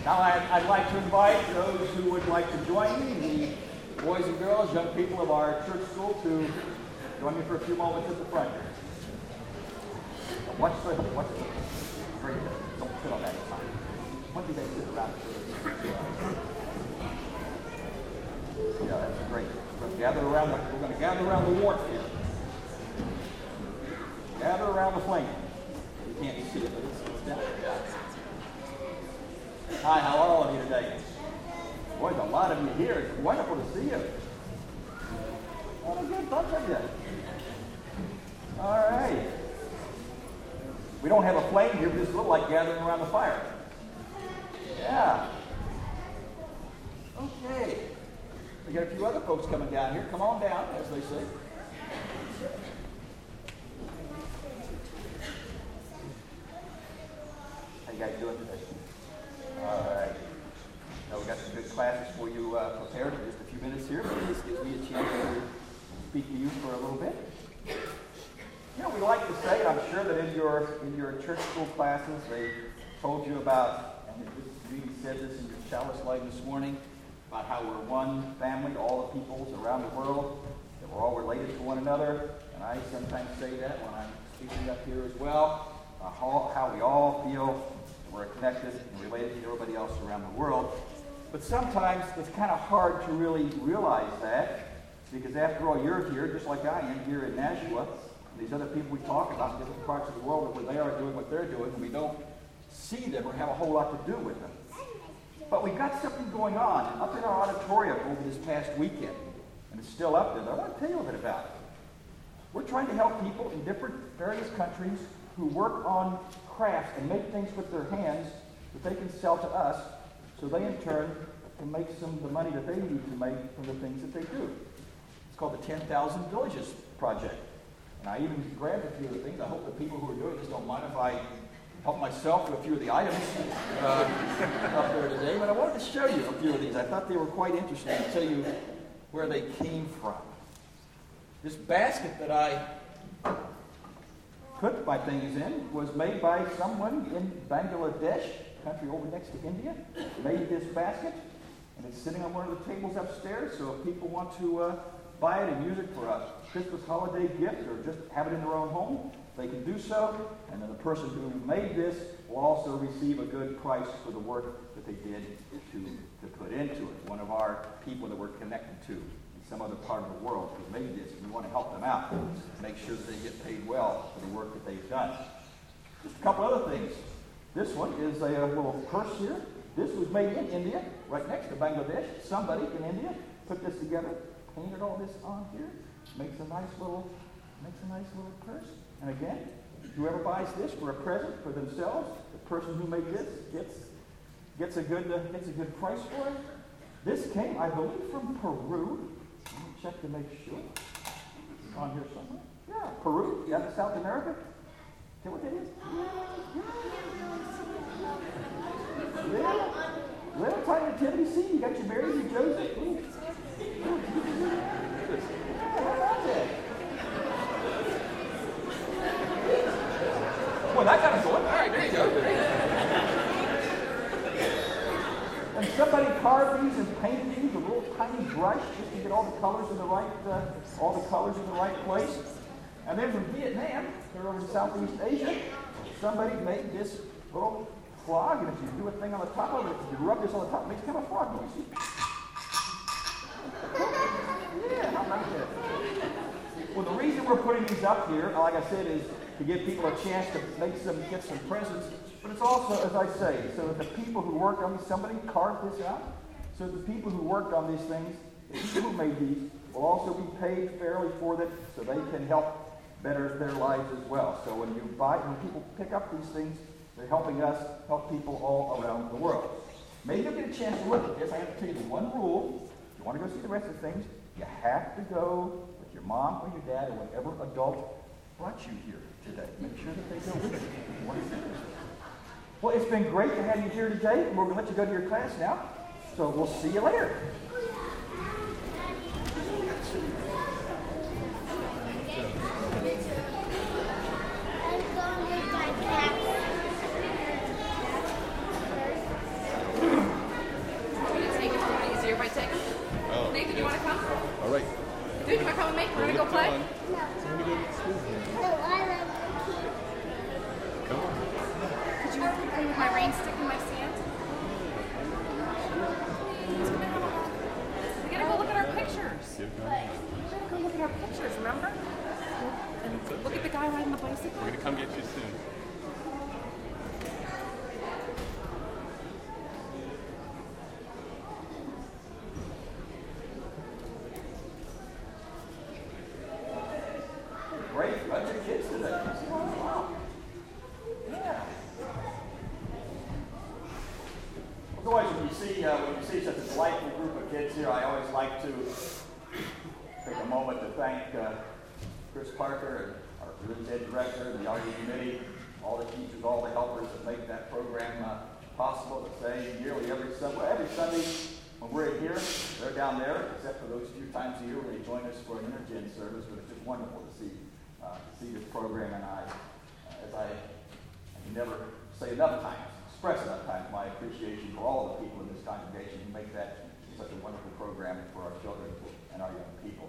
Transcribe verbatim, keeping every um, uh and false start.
Now I'd, I'd like to invite those who would like to join me, the boys and girls, young people of our church school, to join me for a few moments at the front here. Now watch the, watch the, very good. Don't sit on that side. What do they sit around? Yeah, that's great. We're going to gather around the, we're going to gather around the warmth here. Gather around the flame. You can't see it, but it's, it's down there. Hi, how are all of you today? Boy, there's a lot of you here. It's wonderful to see you. What a good bunch of you. All right. We don't have a flame here, but it's a little like gathering around the fire. Yeah. Okay. We got a few other folks coming down here. Come on down, as they say. How you guys doing today? All right. Now we've got some good classes for you uh, prepared in just a few minutes here, but this gives me a chance to speak to you for a little bit. You know, we like to say, and I'm sure that in your in your church school classes, they told you about, and Judy said this in your chalice line this morning, about how we're one family, all the peoples around the world, that we're all related to one another. And I sometimes say that when I'm speaking up here as well, uh, how, how we all feel we're connected and related to everybody else around the world. But sometimes it's kind of hard to really realize that, because after all, you're here, just like I am, here in Nashua. And these other people we talk about in different parts of the world, where they are doing what they're doing, and we don't see them or have a whole lot to do with them. But we've got something going on up in our auditorium over this past weekend, and it's still up there, but I want to tell you a little bit about it. We're trying to help people in different various countries who work on crafts and make things with their hands that they can sell to us, so they in turn can make some of the money that they need to make from the things that they do. It's called the ten thousand Villages Project. And I even grabbed a few of the things. I hope the people who are doing this don't mind if I help myself with a few of the items uh, up there today. But I wanted to show you a few of these. I thought they were quite interesting to tell you where they came from. This basket that I put my things in was made by someone in Bangladesh, country over next to India. Made this basket, and it's sitting on one of the tables upstairs, so if people want to uh, buy it and use it for a Christmas holiday gift or just have it in their own home, they can do so, and then the person who made this will also receive a good price for the work that they did to, to put into it. One of our people that we're connected to in some other part of the world who made this, and we want to help them out, make sure that they get paid well for the work that they've done. Just a couple other things. This one is a, a little purse here. This was made in India, right next to Bangladesh. Somebody in India put this together, painted all this on here, makes a nice little, makes a nice little purse. And again, whoever buys this for a present for themselves, the person who made this gets gets a good uh, gets a good price for it. This came, I believe, from Peru. Let me check to make sure. It's on here somewhere. Yeah, Peru. Yeah, South America. See what that is? Yeah. Yeah. Little tiny nativity scene. You got your Marys and Joseph. Ooh. Ooh. Yeah, how about that? Well, that got us going. All right, there you go. And somebody carved these and painted these with a little tiny brush just to get all the colors in the right, uh, all the colors in the right place. And then from Vietnam, they're over in Southeast Asia, somebody made this little frog, and if you do a thing on the top of it, if you rub this on the top, it makes kind of a frog noise. Yeah, how about that? Well, the reason we're putting these up here, like I said, is to give people a chance to make some, get some presents, but it's also, as I say, so that the people who worked on these, somebody carved this out, so the people who worked on these things, the people who made these, will also be paid fairly for them, so they can help better their lives as well. So when you buy, when people pick up these things, they're helping us help people all around the world. Maybe you'll get a chance to look at this. I have to tell you the one rule. If you want to go see the rest of the things, you have to go with your mom or your dad or whatever adult brought you here today. Make sure that they go with you. You want to see this. Well, it's been great to have you here today. We're going to let you go to your class now. So we'll see you later. me? We're gonna go play? No. No, I like the key. Come on. Could you play with my rain stick in my sand? Please, can I have a look? We gotta go look at our pictures. Keep going. We gotta go look at our pictures, remember? And look at the guy riding the bicycle. We're gonna come get you soon. Great bunch of kids today. Wow. Yeah. Well, always when you see uh, when you see such a delightful group of kids here, I always like to take a moment to thank uh, Chris Parker and our Religious Ed Director, and the R D Committee, all the teachers, all the helpers that make that program uh, possible. To say nearly every Sunday, every Sunday when we're in here, they're down there, except for those few times a year when they join us for an intergen service. But it's just wonderful to see. Uh, to see this program, and I, uh, as I, I can never say enough times, express enough times my appreciation for all of the people in this congregation who make that such a wonderful program for our children and our young people.